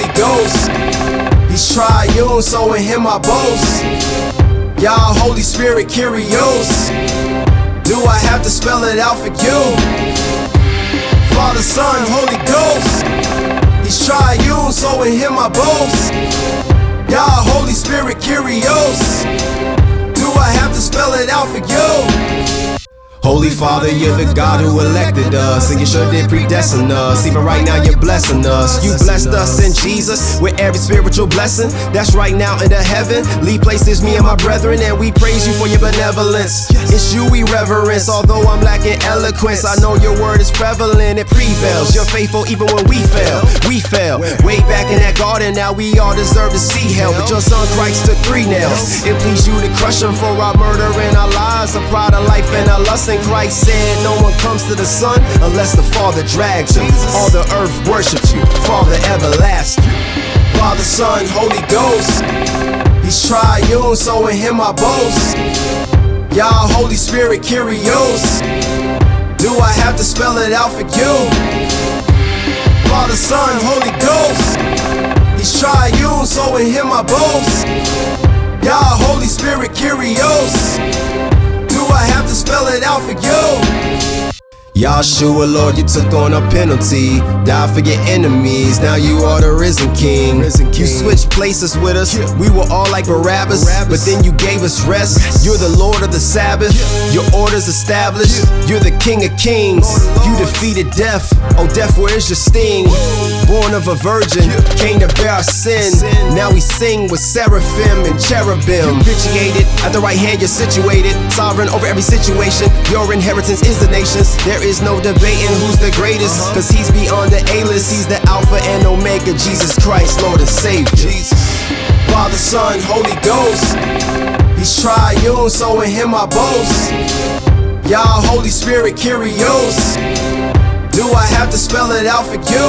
Ghost. He's triune, so in him I boast. Yah, Holy Spirit, Kyrios. Do I have to spell it out for you? Father, Son, Holy Ghost. He's triune, so in him I boast. Yah, Holy Spirit, Kyrios. Do I have to spell it out for you? Holy Father, you're the God who elected us, and you sure did predestine us. Even right now you're blessing us. You blessed us in Jesus with every spiritual blessing that's right now in the heavenly places, me and my brethren, and we praise you for your benevolence. It's you we reverence, although I'm lacking eloquence. I know your word is prevalent, it prevails. You're faithful even when we fail. We fell way back in that garden, now we all deserve to see hell. But your son Christ took 3 nails. It pleased you to crush him for our murder and our lies, a pride of life and our lust. And Christ said no one comes to the Son unless the Father drags him. All the earth worships you, Father everlasting. Father, Son, Holy Ghost. He's triune, so in him I boast. Yah, Holy Spirit, Kyrios. Do I have to spell it out for you? Father, Son, Holy Ghost. He's triune, so in him I boast. Yah, Holy Spirit, Kyrios. Do I have to spell it out for you? Yahshua, Lord, you took on a penalty, died for your enemies, now you are the risen king. You switched places with us, we were all like Barabbas, but then you gave us rest. You're the Lord of the Sabbath, your order's established. You're the King of Kings, you defeated death. Oh death, where is your sting? Born of a virgin, came to bear our sin. Now we sing with seraphim and cherubim. Propitiated, at the right hand you're situated, sovereign over every situation. Your inheritance is the nations. There is no debating who's the greatest, cause he's beyond the A-list. He's the Alpha and Omega, Jesus Christ, Lord and Savior. Father, Son, Holy Ghost. He's triune, so in him I boast. Yah, Holy Spirit, Kyrios. Do I have to spell it out for you?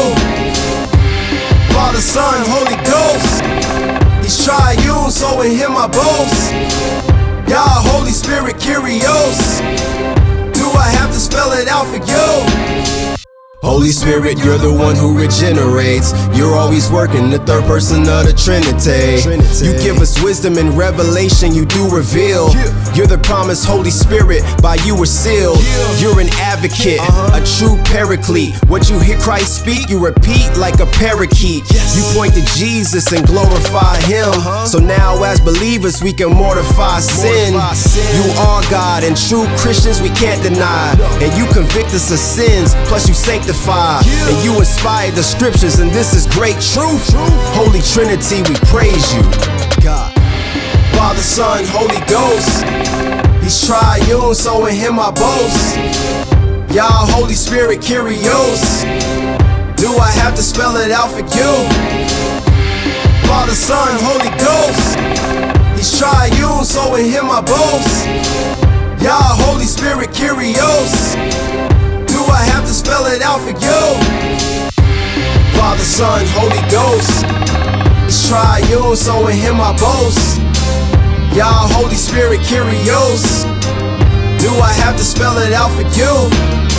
Father, Son, Holy Ghost. He's triune, so in him I boast. Yah, Holy Spirit, Kyrios. Do I have to spell it out for you? Holy Spirit, you're the one who regenerates. You're always working, the third person of the Trinity. You give us wisdom and revelation, you do reveal. You're the promised Holy Spirit, by you we're sealed. You're an advocate, a true paraclete. What you hear Christ speak, you repeat like a parakeet. You point to Jesus and glorify him. So now as believers we can mortify sin. You are God, and true Christians we can't deny. And you convict us of sins, plus you sanctify. And you inspired the scriptures, and this is great truth. Holy Trinity, we praise you. God, Father, Son, Holy Ghost. He's triune, so in him I boast. Yah, Holy Spirit, Kyrios. Do I have to spell it out for you? Father, Son, Holy Ghost. He's triune, so in him I boast. Yah, Holy Spirit, Kyrios. Do I have to spell it out for you? Father, Son, Holy Ghost. He's triune, so in him I boast. Yah, Holy Spirit, Kyrios. Do I have to spell it out for you?